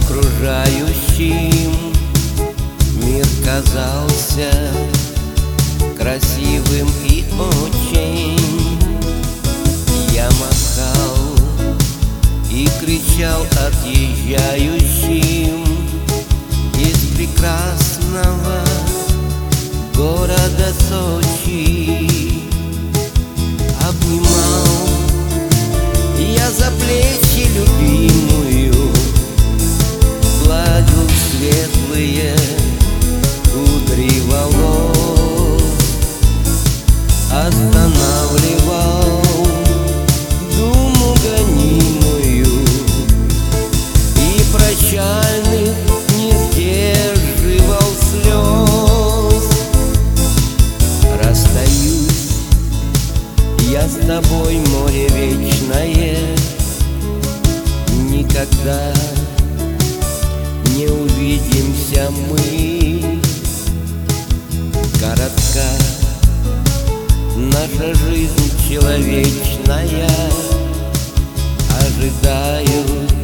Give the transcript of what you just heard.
окружающим мир казался красивым и очень. Я махал и кричал отъезжающим из прекрасного города Сочи. Обнимал я за плечи любимую, гладил светлые кудри волос, останавливал думу гонимую и прощальных не сдерживал слез. Расстаюсь я с тобой, море вечное, никогда не увидимся мы. Коротка наша жизнь человечная, ожидают